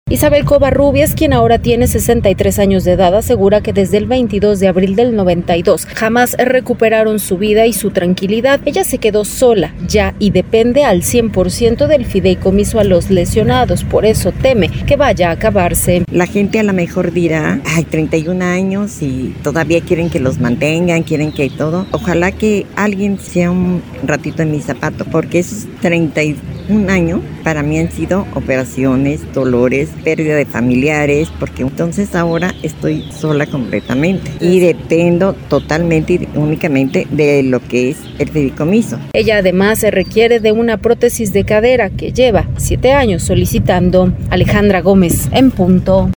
Isabel Covarrubias, quien ahora tiene 63 años de edad, asegura que desde el 22 de abril del 92 jamás recuperaron su vida y su tranquilidad. Ella se quedó sola ya y depende al 100% del fideicomiso a los lesionados, por eso teme que vaya a acabarse. La gente a lo mejor dirá, 31 años y todavía quieren que los mantengan, quieren que todo. Ojalá que alguien sea un ratito en mi zapato, porque esos 31 años para mí han sido operaciones, dolores, pérdida de familiares, porque entonces ahora estoy sola completamente y dependo totalmente y únicamente de lo que es el fideicomiso. Ella además se requiere de una prótesis de cadera que lleva 7 años solicitando. Alejandra Gómez, en punto.